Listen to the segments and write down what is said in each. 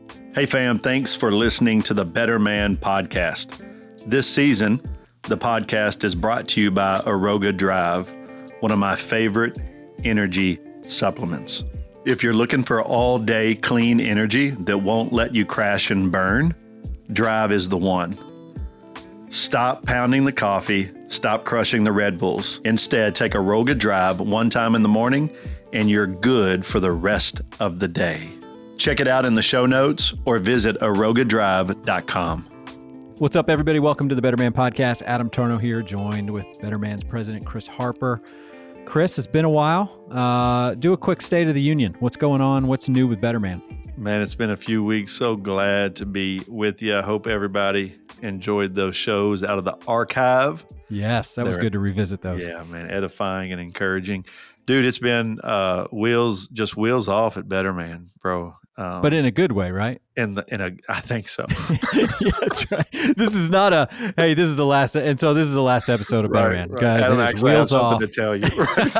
Hey fam, thanks for listening to the Better Man podcast. This season, the podcast is brought to you by Aroga Drive, one of my favorite energy supplements. If you're looking for all-day clean energy that won't let you crash and burn, Drive is the one. Stop pounding the coffee, stop crushing the Red Bulls. Instead, take Aroga Drive one time in the morning and you're good for the rest of the day. Check it out in the show notes or visit arogadrive.com. What's up, everybody? Welcome to the Better Man Podcast. Adam Tarnow here, joined with Better Man's president, Chris Harper. Chris, it's been a while. Do a quick State of the Union. What's going on? What's new with Better Man? Man, it's been a few weeks. So glad to be with you. I hope everybody enjoyed those shows out of the archive. Yes, that was good to revisit those. Yeah, man, edifying and encouraging. Dude, it's been wheels off at Better Man, bro. But in a good way, right? I think so. Yeah, that's right. This is not this is the last, and so this is the last episode of Better Man, guys. Adam actually has something to tell you.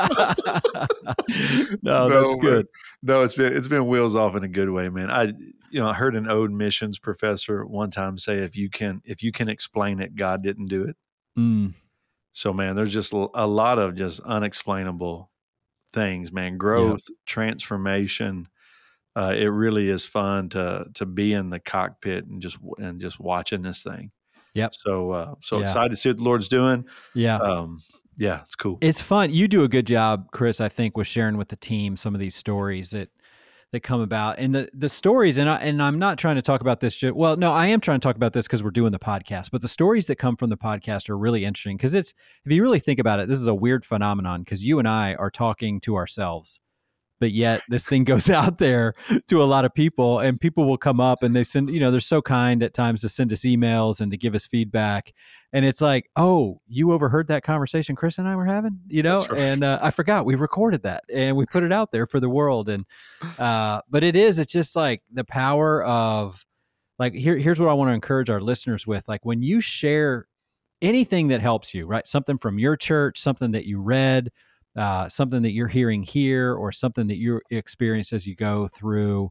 Right? No, that's good. No, it's been wheels off in a good way, man. I heard an old missions professor one time say, if you can explain it, God didn't do it. Mm. So, man, there's just a lot of just unexplainable things, man. Growth, transformation. It really is fun to be in the cockpit and just watching this thing. Yep. So excited to see what the Lord's doing. Yeah. Yeah, it's cool. It's fun. You do a good job, Chris, I think, with sharing with the team some of these stories that come about. And the stories, and I'm not trying to talk about this. Well, no, I am trying to talk about this because we're doing the podcast. But the stories that come from the podcast are really interesting because if you really think about it, this is a weird phenomenon because you and I are talking to ourselves. But yet this thing goes out there to a lot of people, and people will come up and they send, they're so kind at times to send us emails and to give us feedback. And it's like, oh, you overheard that conversation Chris and I were having, That's right. And I forgot we recorded that and we put it out there for the world. And, but it's just like the power of like, here's what I want to encourage our listeners with. Like when you share anything that helps you, right? Something from your church, something that you read, something that you're hearing here, or something that you experience as you go through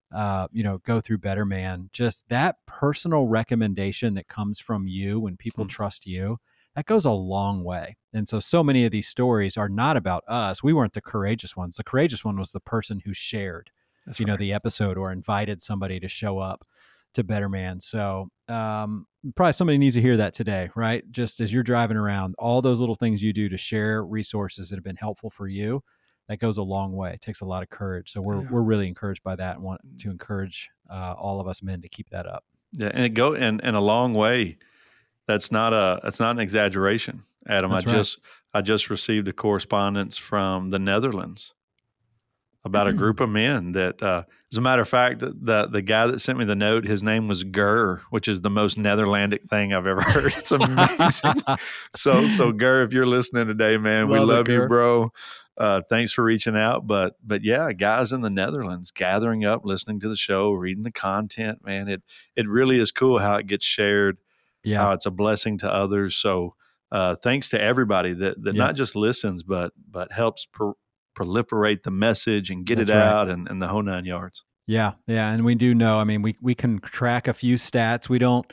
Better Man, just that personal recommendation that comes from you when people trust you, that goes a long way. And so many of these stories are not about us. We weren't the courageous ones. The courageous one was the person who shared, the episode or invited somebody to show up to Better Man. So, probably somebody needs to hear that today, right? Just as you're driving around, all those little things you do to share resources that have been helpful for you, that goes a long way. It takes a lot of courage. So we're really encouraged by that and want to encourage all of us men to keep that up. Yeah, and a long way. That's not an exaggeration, Adam. I just received a correspondence from the Netherlands about a group of men that, as a matter of fact, the guy that sent me the note, his name was Gur, which is the most Netherlandic thing I've ever heard. It's amazing. So Gur, if you're listening today, man, we love you, bro. Thanks for reaching out. But yeah, guys in the Netherlands gathering up, listening to the show, reading the content, man, it really is cool how it gets shared, how it's a blessing to others. So thanks to everybody that not just listens, but helps proliferate the message and get it out and the whole 9 yards. Yeah. And we do know, I mean, we can track a few stats. We don't,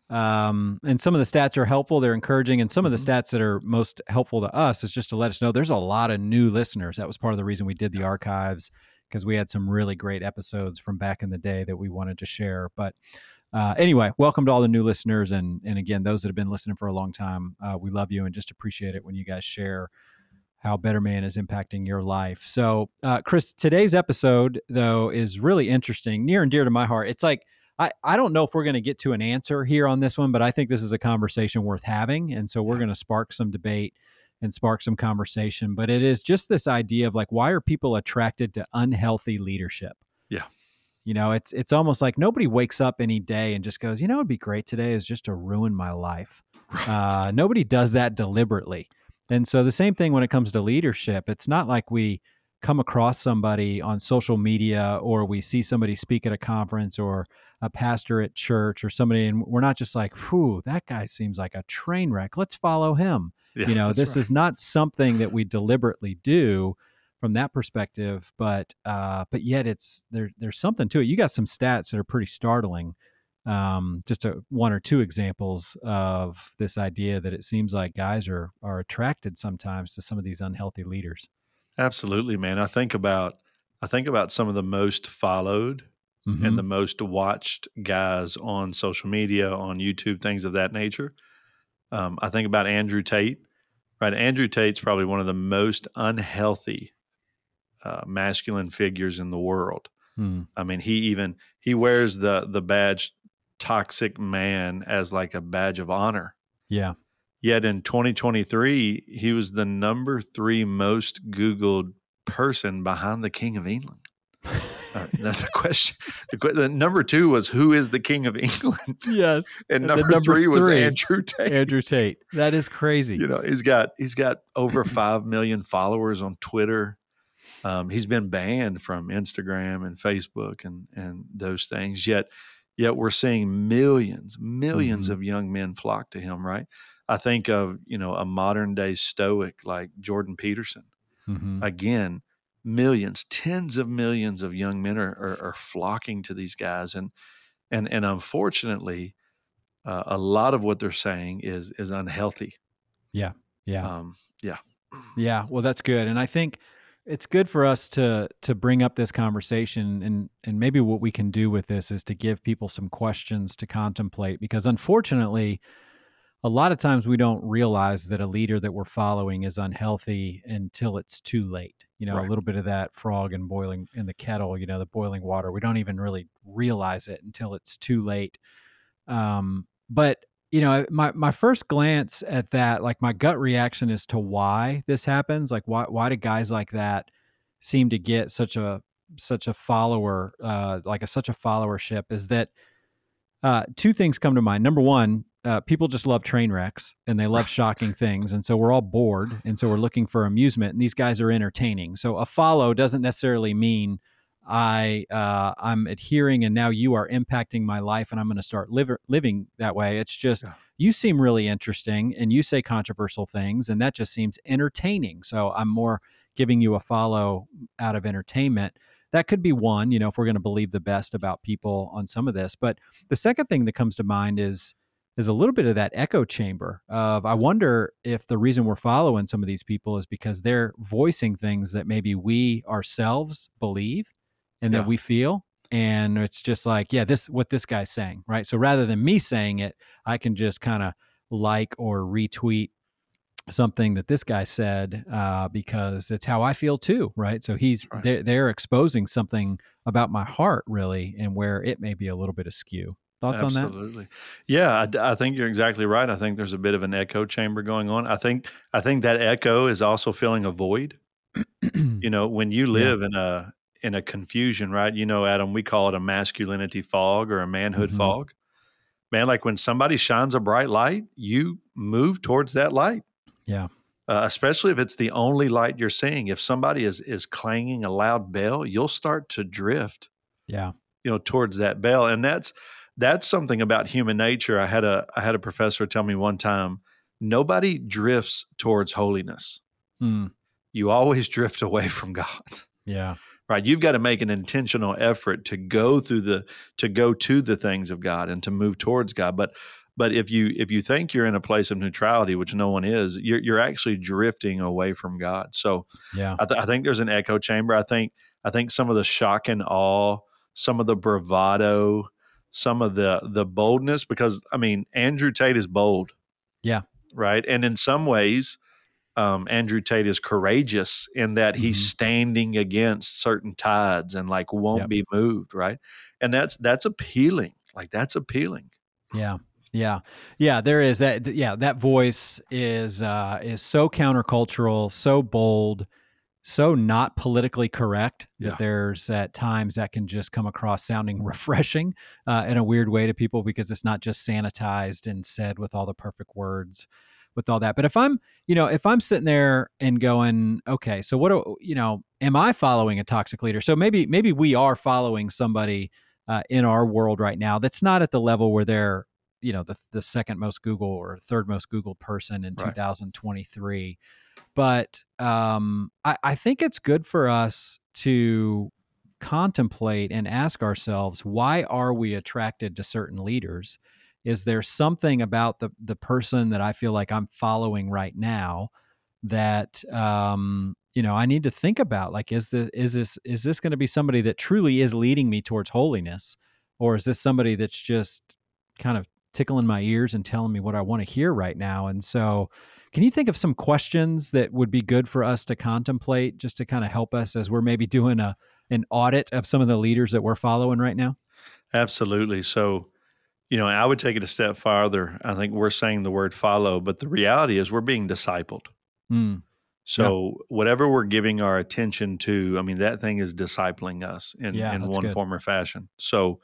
and some of the stats are helpful. They're encouraging. And some of the stats that are most helpful to us is just to let us know there's a lot of new listeners. That was part of the reason we did the archives, because we had some really great episodes from back in the day that we wanted to share. But anyway, welcome to all the new listeners. And again, those that have been listening for a long time, we love you and just appreciate it when you guys share how Better Man is impacting your life. So, Chris, today's episode, though, is really interesting, near and dear to my heart. It's like, I don't know if we're going to get to an answer here on this one, but I think this is a conversation worth having. And so we're going to spark some debate and spark some conversation. But it is just this idea of like, why are people attracted to unhealthy leadership? Yeah. It's almost like nobody wakes up any day and just goes, it'd be great today is just to ruin my life. Nobody does that deliberately. And so the same thing when it comes to leadership, it's not like we come across somebody on social media or we see somebody speak at a conference or a pastor at church or somebody, and we're not just like, whew, that guy seems like a train wreck. Let's follow him. Yeah, this is not something that we deliberately do. from that perspective, but yet there's something to it. You got some stats that are pretty startling. Just one or two examples of this idea that it seems like guys are attracted sometimes to some of these unhealthy leaders. Absolutely, man. I think about some of the most followed and the most watched guys on social media, on YouTube, things of that nature. I think about Andrew Tate, right? Andrew Tate's probably one of the most unhealthy masculine figures in the world. I mean, he wears the badge toxic man as like a badge of honor. Yeah. Yet in 2023, he was the number 3 most Googled person behind the King of England. That's a question. The number 2 was, who is the King of England? Yes. And number 3 was Andrew Tate. Andrew Tate. That is crazy. He's got over 5 million followers on Twitter. He's been banned from Instagram and Facebook and those things. Yet we're seeing millions of young men flock to him, right? I think of, a modern day stoic like Jordan Peterson. Again, millions, tens of millions of young men are flocking to these guys. And unfortunately, a lot of what they're saying is unhealthy. Yeah. Yeah. Yeah. Well, that's good. And I think it's good for us to bring up this conversation, and maybe what we can do with this is to give people some questions to contemplate, because unfortunately, a lot of times we don't realize that a leader that we're following is unhealthy until it's too late. Right. A little bit of that frog and boiling in the kettle, the boiling water. We don't even really realize it until it's too late. But my first glance at that, like my gut reaction is to why this happens. Like why do guys like that seem to get such a follower, such a followership? Is that two things come to mind. Number one, people just love train wrecks and they love shocking things, and so we're all bored, and so we're looking for amusement. And these guys are entertaining. So a follow doesn't necessarily mean I'm adhering and now you are impacting my life and I'm going to start living that way. It's just you seem really interesting and you say controversial things, and that just seems entertaining. So I'm more giving you a follow out of entertainment. That could be one, if we're going to believe the best about people on some of this. But the second thing that comes to mind is a little bit of that echo chamber of, I wonder if the reason we're following some of these people is because they're voicing things that maybe we ourselves believe and that we feel. And it's just like, what this guy's saying, right? So rather than me saying it, I can just kind of like or retweet something that this guy said because it's how I feel too, right? So they're exposing something about my heart, really, and where it may be a little bit askew. Thoughts on that? Absolutely. Yeah, I think you're exactly right. I think there's a bit of an echo chamber going on. I think that echo is also filling a void. When you live in a confusion, right? Adam, we call it a masculinity fog or a manhood fog. Man, like when somebody shines a bright light, you move towards that light. Yeah. Especially if it's the only light you're seeing. If somebody is clanging a loud bell, you'll start to drift. Yeah. Towards that bell. And that's something about human nature. I had a professor tell me one time, nobody drifts towards holiness. You always drift away from God. Yeah. Right. You've got to make an intentional effort to go to the things of God and to move towards God. But if you think you're in a place of neutrality, which no one is, you're actually drifting away from God. So yeah, I think there's an echo chamber. I think some of the shock and awe, some of the bravado, some of the boldness, because I mean, Andrew Tate is bold. Yeah. Right. And in some ways, Andrew Tate is courageous in that he's standing against certain tides and like won't be moved. Right. And that's appealing. Like that's appealing. Yeah. Yeah. There is that. Yeah. That voice is so countercultural, so bold, so not politically correct that there's at times that can just come across sounding refreshing in a weird way to people, because it's not just sanitized and said with all the perfect words, with all that. But if I'm sitting there and going, okay, so am I following a toxic leader? So maybe we are following somebody in our world right now that's not at the level where they're, the second most Googled or third most Googled person in 2023. But I think it's good for us to contemplate and ask ourselves, why are we attracted to certain leaders? Is there something about the person that I feel like I'm following right now that I need to think about? Like, is this going to be somebody that truly is leading me towards holiness, or is this somebody that's just kind of tickling my ears and telling me what I want to hear right now? And so, can you think of some questions that would be good for us to contemplate, just to kind of help us as we're maybe doing an audit of some of the leaders that we're following right now? Absolutely. So, I would take it a step farther. I think we're saying the word follow, but the reality is we're being discipled. Mm, yeah, So whatever we're giving our attention to, I mean, that thing is discipling us yeah, in that's one good. form or fashion. So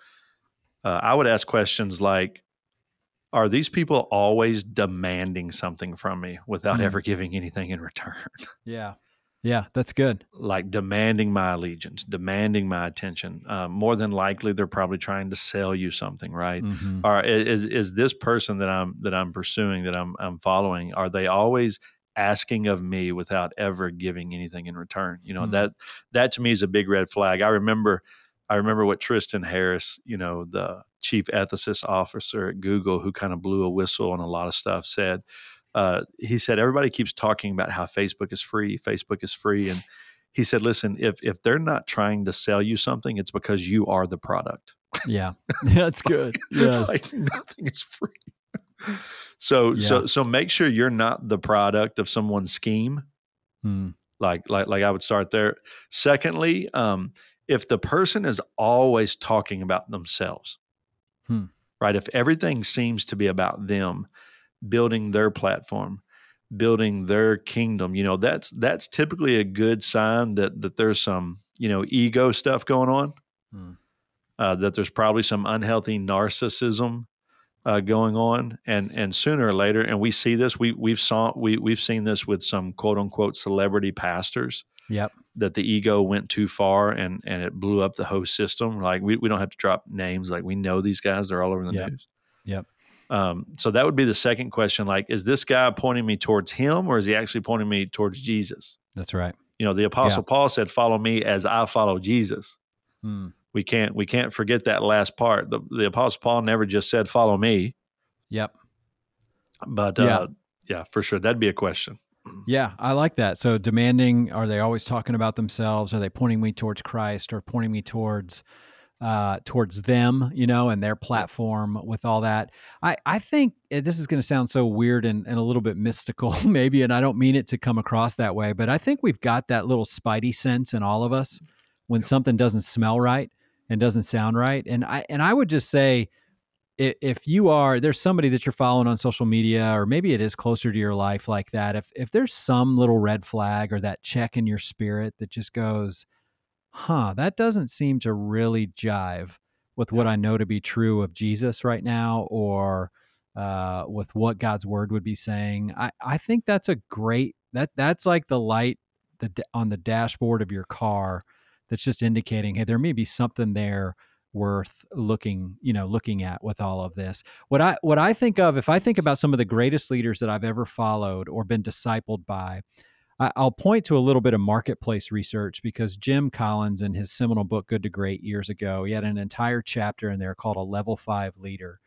I would ask questions like, are these people always demanding something from me without ever giving anything in return? Yeah, yeah, that's good. Like demanding my allegiance, demanding my attention. More than likely, they're probably trying to sell you something, right? Mm-hmm. Or is this person that I'm pursuing, that I'm following, are they always asking of me without ever giving anything in return? That to me is a big red flag. I remember what Tristan Harris, the chief ethicist officer at Google, who kind of blew a whistle on a lot of stuff, said. He said everybody keeps talking about how Facebook is free, and he said, listen, if they're not trying to sell you something, it's because you are the product. Yeah, that's good. Yes. Like nothing is free. So make sure you're not the product of someone's scheme. Like I would start there. Secondly, if the person is always talking about themselves, right? If everything seems to be about them, building their platform, building their kingdom, that's typically a good sign that there's some, ego stuff going on, that there's probably some unhealthy narcissism going on, and sooner or later, and we see this, we've seen this with some quote unquote celebrity pastors. Yep. That the ego went too far and it blew up the host system. Like we don't have to drop names. Like we know these guys, they're all over the news. Yep. So that would be the second question. Like, is this guy pointing me towards him, or is he actually pointing me towards Jesus? That's right. The Apostle Paul said, follow me as I follow Jesus. We can't forget that last part. The Apostle Paul never just said, follow me. Yep. But yeah, for sure. That'd be a question. Yeah, I like that. So demanding, are they always talking about themselves? Are they pointing me towards Christ, or pointing me towards them, and their platform with all that? I think this is going to sound so weird and a little bit mystical maybe, and I don't mean it to come across that way, but I think we've got that little spidey sense in all of us when something doesn't smell right and doesn't sound right. And I would just say, if there's somebody that you're following on social media, or maybe it is closer to your life like that, if there's some little red flag or that check in your spirit that just goes, that doesn't seem to really jive with what I know to be true of Jesus right now, or with what God's word would be saying, I think that's a great, that's like the light on the dashboard of your car that's just indicating, hey, there may be something there worth looking at with all of this. What I think of, if I think about some of the greatest leaders that I've ever followed or been discipled by, I'll point to a little bit of marketplace research, because Jim Collins, in his seminal book, Good to Great, years ago, he had an entire chapter in there called A Level 5 Leader.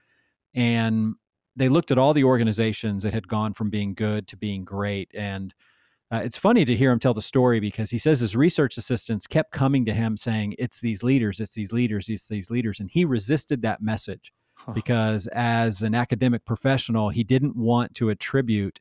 And they looked at all the organizations that had gone from being good to being great. And it's funny to hear him tell the story, because he says his research assistants kept coming to him saying, it's these leaders, it's these leaders, it's these leaders. And he resisted that message because as an academic professional, he didn't want to attribute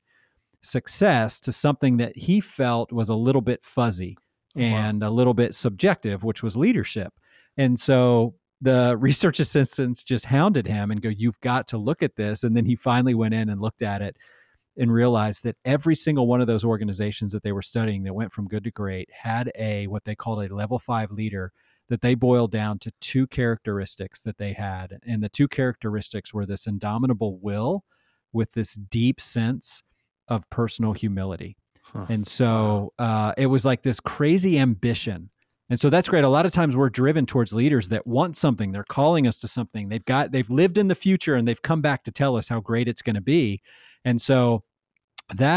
success to something that he felt was a little bit fuzzy and a little bit subjective, which was leadership. And so the research assistants just hounded him and go, you've got to look at this. And then he finally went in and looked at it and realized that every single one of those organizations that they were studying that went from good to great had what they called a level 5 leader, that they boiled down to two characteristics that they had. And the two characteristics were this indomitable will with this deep sense of personal humility. And so it was like this crazy ambition. And so that's great. A lot of times we're driven towards leaders that want something. They're calling us to something. They've lived in the future and they've come back to tell us how great it's going to be. And so that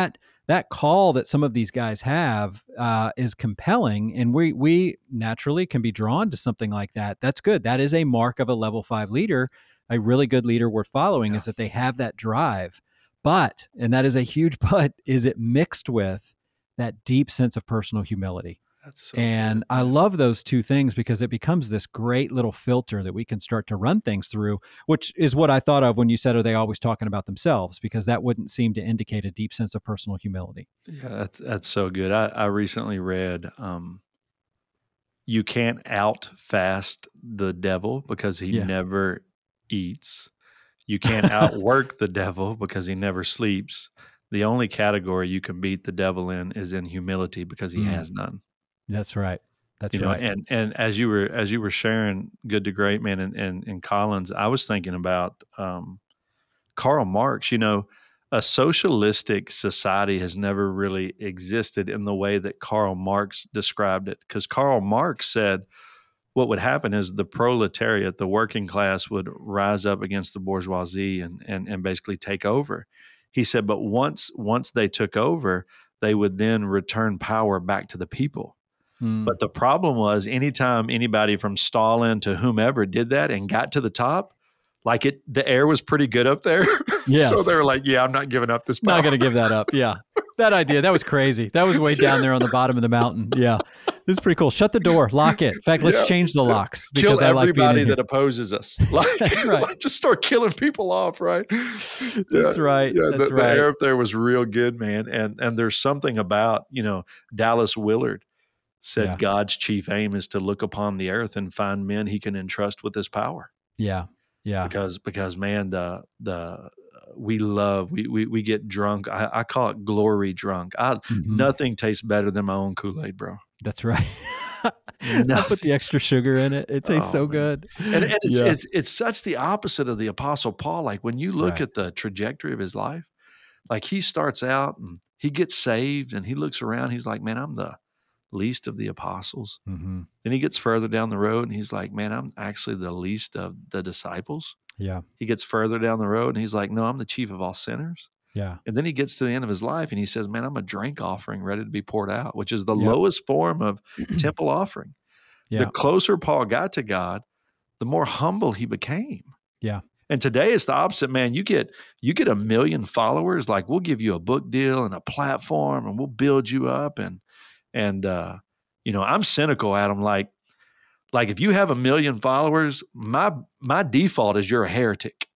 that call that some of these guys have is compelling, and we naturally can be drawn to something like that. That's good. That is a mark of a level 5 leader. A really good leader worth following is that they have that drive. But, and that is a huge but, is it mixed with that deep sense of personal humility. That's so and good, I love those two things because it becomes this great little filter that we can start to run things through, which is what I thought of when you said, are they always talking about themselves? Because that wouldn't seem to indicate a deep sense of personal humility. Yeah, that's so good. I recently read, you can't out fast the devil because he never eats. You can't outwork the devil because he never sleeps. The only category you can beat the devil in is in humility because he has none. That's right. That's right. And as you were sharing Good to Great, man, and Collins, I was thinking about Karl Marx. A socialistic society has never really existed in the way that Karl Marx described it, because Karl Marx said what would happen is the proletariat, the working class, would rise up against the bourgeoisie and basically take over. He said, but once they took over, they would then return power back to the people. But the problem was, anytime anybody from Stalin to whomever did that and got to the top, the air was pretty good up there. Yes. So they were like, yeah, I'm not giving up this power. Not going to give that up. Yeah. That idea, that was crazy. That was way down there on the bottom of the mountain. Yeah. This is pretty cool. Shut the door, lock it. In fact, let's change the locks. Kill everybody that opposes us. Right. Just start killing people off, right? That's right. Yeah, That's the air up there was real good, man. And there's something about, Dallas Willard said God's chief aim is to look upon the earth and find men he can entrust with his power. Yeah. Yeah. Because man, we get drunk. I call it glory drunk. Nothing tastes better than my own Kool-Aid, bro. That's right. I put the extra sugar in it. It tastes so good. And it's such the opposite of the Apostle Paul. Like when you look at the trajectory of his life, like he starts out and he gets saved and he looks around. He's like, man, I'm the least of the apostles. Mm-hmm. Then he gets further down the road and he's like, man, I'm actually the least of the disciples. Yeah. He gets further down the road and he's like, no, I'm the chief of all sinners. Yeah. And then he gets to the end of his life and he says, man, I'm a drink offering ready to be poured out, which is the lowest form of temple offering. The closer Paul got to God, the more humble he became. Yeah. And today it's the opposite, man. You get 1 million followers, like we'll give you a book deal and a platform and we'll build you up. And I'm cynical, Adam. Like if you have 1 million followers, my default is you're a heretic.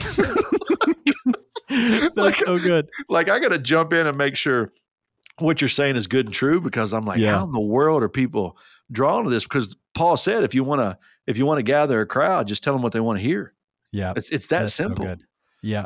That's so good. Like I got to jump in and make sure what you're saying is good and true, because I'm like, how in the world are people drawn to this? Because Paul said, if you want to gather a crowd, just tell them what they want to hear. Yeah. It's that simple. So good. Yeah.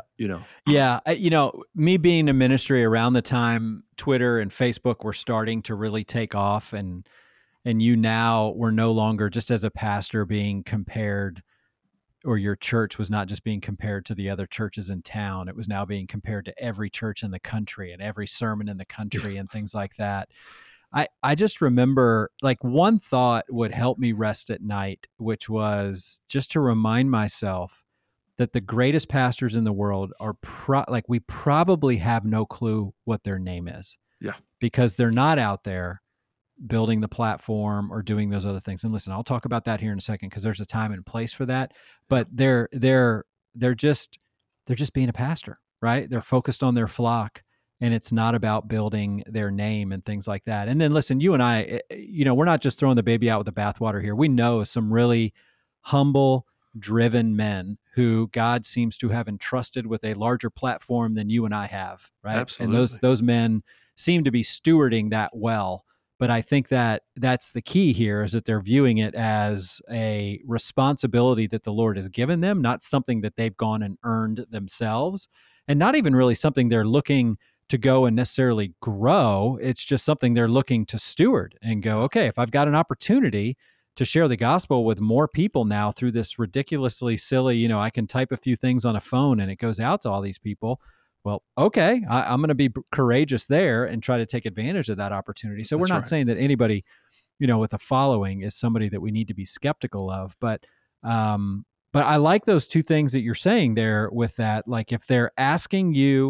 Yeah. Me being in ministry around the time Twitter and Facebook were starting to really take off, and you now were no longer just as a pastor being compared, or your church was not just being compared to the other churches in town. It was now being compared to every church in the country and every sermon in the country and things like that. I just remember, like, one thought would help me rest at night, which was just to remind myself that the greatest pastors in the world are we probably have no clue what their name is. Yeah. Because they're not out there building the platform or doing those other things. And listen, I'll talk about that here in a second, because there's a time and place for that. But they're just being a pastor, right? They're focused on their flock, and it's not about building their name and things like that. And then listen, you and I, we're not just throwing the baby out with the bathwater here. We know some really humble, driven men who God seems to have entrusted with a larger platform than you and I have, right? Absolutely. And those men seem to be stewarding that well. But I think that that's the key here, is that they're viewing it as a responsibility that the Lord has given them, not something that they've gone and earned themselves, and not even really something they're looking to go and necessarily grow. It's just something they're looking to steward and go, okay, if I've got an opportunity to share the gospel with more people now through this ridiculously silly, I can type a few things on a phone and it goes out to all these people. Well, okay, I'm going to be courageous there and try to take advantage of that opportunity. So we're not saying that anybody, with a following is somebody that we need to be skeptical of. But I like those two things that you're saying there with that. Like, if they're asking you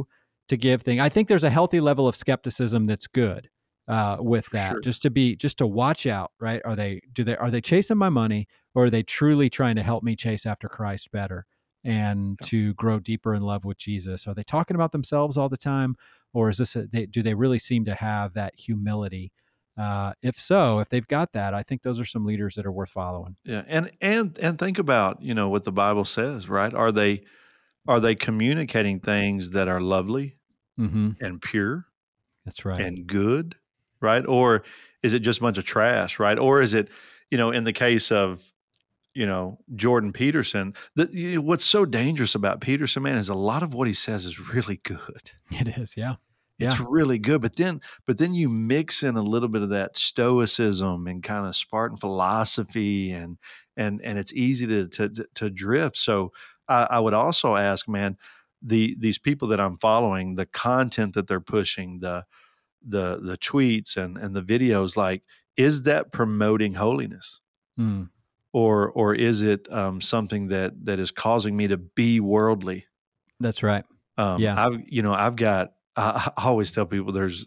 to give things. I think there's a healthy level of skepticism that's good with that. Sure. Just to watch out, right? Are they chasing my money, or are they truly trying to help me chase after Christ better and to grow deeper in love with Jesus? Are they talking about themselves all the time, or is this do they really seem to have that humility? If so, if they've got that, I think those are some leaders that are worth following. Yeah. And think about, what the Bible says, right? Are they communicating things that are lovely Mm-hmm. and pure That's right. and good, right? Or is it just a bunch of trash, right? Or is it, in the case of, Jordan Peterson, what's so dangerous about Peterson, man, is a lot of what he says is really good. It is, yeah. It's really good, but then you mix in a little bit of that stoicism and kind of Spartan philosophy, and it's easy to drift. So I would also ask, man, these people that I'm following, the content that they're pushing, the tweets and the videos, like, is that promoting holiness? Mm. Or is it something that is causing me to be worldly? That's right. Yeah. I've got. I always tell people there's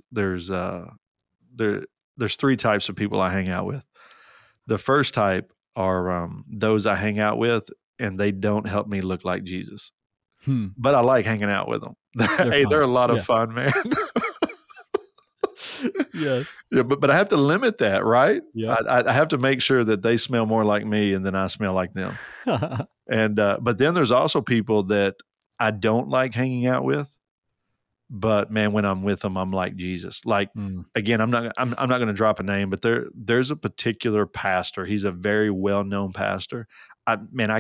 three types of people I hang out with. The first type are those I hang out with, and they don't help me look like Jesus, but I like hanging out with them. They're a lot of fun, man. Yes. Yeah, but I have to limit that, right? Yeah. I have to make sure that they smell more like me, and then I smell like them. And but then there's also people that I don't like hanging out with. But man, when I'm with them, I'm like Jesus. Like, again, I'm not going to drop a name, but there's a particular pastor. He's a very well-known pastor. I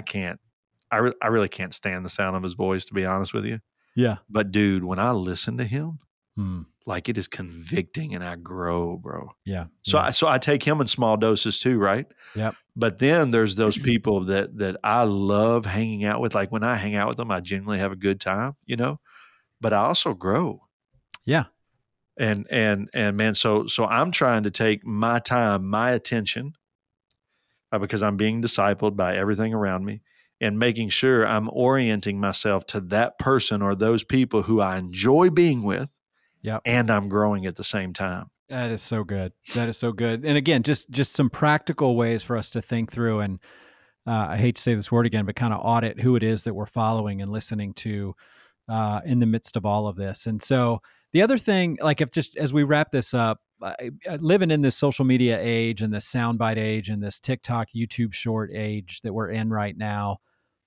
really can't stand the sound of his voice, to be honest with you. Yeah. But dude, when I listen to him, like, it is convicting, and I grow, bro. Yeah. So I take him in small doses too, right? Yep. But then there's those people that I love hanging out with. Like, when I hang out with them, I genuinely have a good time, but I also grow. Yeah. And man, so I'm trying to take my time, my attention, because I'm being discipled by everything around me, and making sure I'm orienting myself to that person or those people who I enjoy being with. Yep. And I'm growing at the same time. That is so good. That is so good. And again, just some practical ways for us to think through, and I hate to say this word again, but kind of audit who it is that we're following and listening to in the midst of all of this. And so the other thing, like, if just as we wrap this up, living in this social media age and this soundbite age and this TikTok, YouTube short age that we're in right now,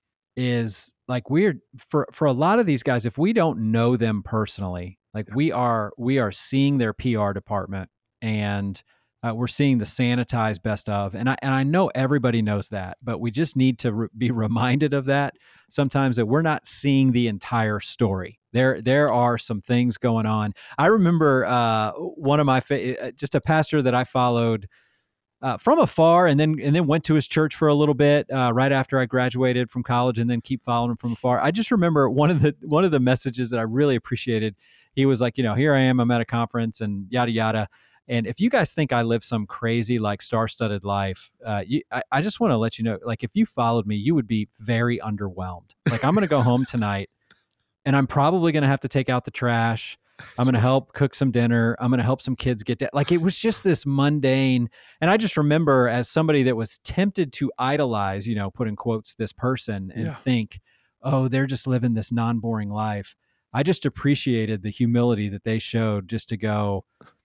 is like, we're for a lot of these guys, if we don't know them personally, like, we are seeing their PR department, and we're seeing the sanitized best of, and I know everybody knows that, but we just need to be reminded of that sometimes, that we're not seeing the entire story. There are some things going on. I remember one of my just a pastor that I followed from afar, and then went to his church for a little bit right after I graduated from college, and then keep following him from afar. I just remember one of the messages that I really appreciated. He was like, here I am, I'm at a conference, and yada yada. And if you guys think I live some crazy, like, star-studded life, I just want to let you know, like, if you followed me, you would be very underwhelmed. Like, I'm going to go home tonight, and I'm probably going to have to take out the trash. I'm going to help cook some dinner. I'm going to help some kids get down. Like, it was just this mundane. And I just remember, as somebody that was tempted to idolize, put in quotes, this person, and think, oh, they're just living this non-boring life. I just appreciated the humility that they showed, just to go,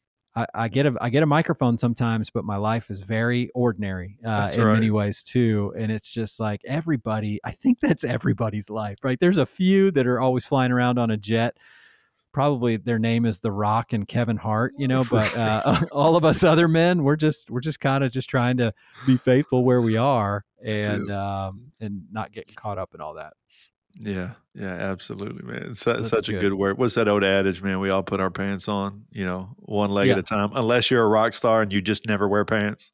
I get a microphone sometimes, but my life is very ordinary in many ways too. And it's just like, I think that's everybody's life, right? There's a few that are always flying around on a jet. Probably their name is The Rock and Kevin Hart, but all of us other men, we're just kind of just trying to be faithful where we are, and not getting caught up in all that. Yeah, absolutely, man. It's such a good word. What's that old adage, man? We all put our pants on, one leg at a time, unless you're a rock star and you just never wear pants.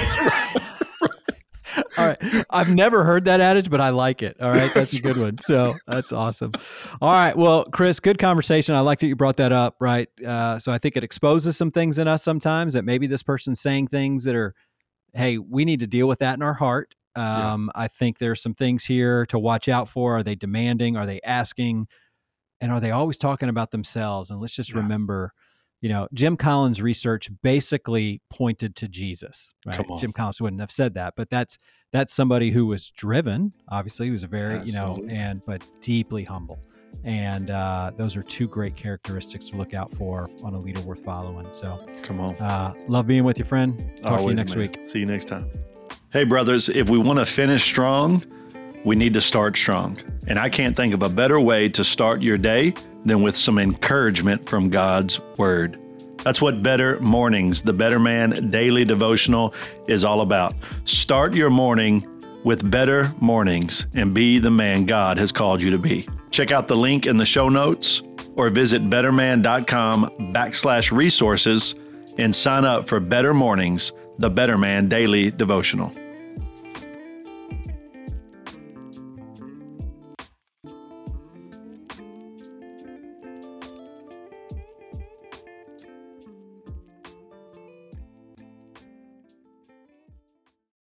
All right. I've never heard that adage, but I like it. All right. That's a good one. So that's awesome. All right. Well, Chris, good conversation. I like that you brought that up. Right. So I think it exposes some things in us sometimes, that maybe this person's saying things that are, hey, we need to deal with that in our heart. I think there's some things here to watch out for. Are they demanding? Are they asking? are they always talking about themselves? And let's just remember, Jim Collins' research basically pointed to Jesus, right? Jim Collins wouldn't have said that, but that's somebody who was driven. Obviously, he was a very, but deeply humble. And those are two great characteristics to look out for on a leader worth following. So come on. Love being with you, friend. Talk to you next week. See you next time. Hey, brothers, if we want to finish strong, we need to start strong. And I can't think of a better way to start your day than with some encouragement from God's Word. That's what Better Mornings, the Better Man Daily Devotional, is all about. Start your morning with Better Mornings and be the man God has called you to be. Check out the link in the show notes or visit betterman.com/resources and sign up for Better Mornings, the Better Man Daily Devotional.